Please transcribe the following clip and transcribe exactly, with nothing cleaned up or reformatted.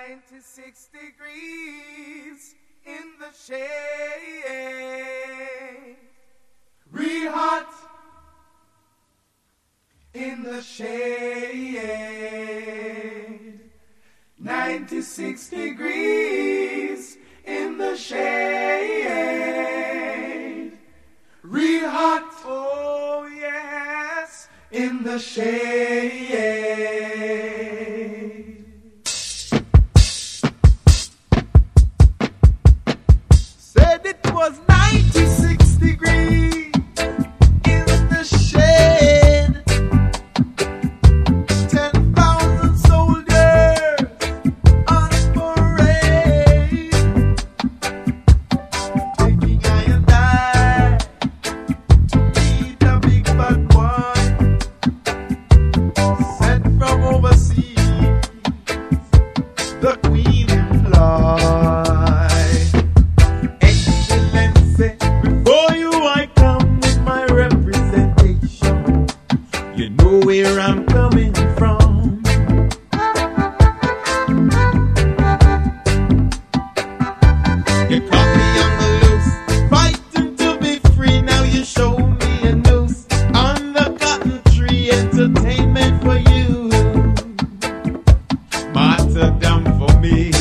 ninety-six degrees in the shade. Real hot in the shade. ninety-six degrees in the shade. Real hot, oh yes, in the shade. Said it was ninety-six degrees in the shade. Ten thousand soldiers on parade, taking I and I to meet a big bad boy sent from overseas, the Queen employ. Excellency, before you I come with my representation. You know where I'm coming from. You caught me on the loose, fighting to be free. Now you show me a noose on the cotton tree. Entertainment for you, martyrdom for me.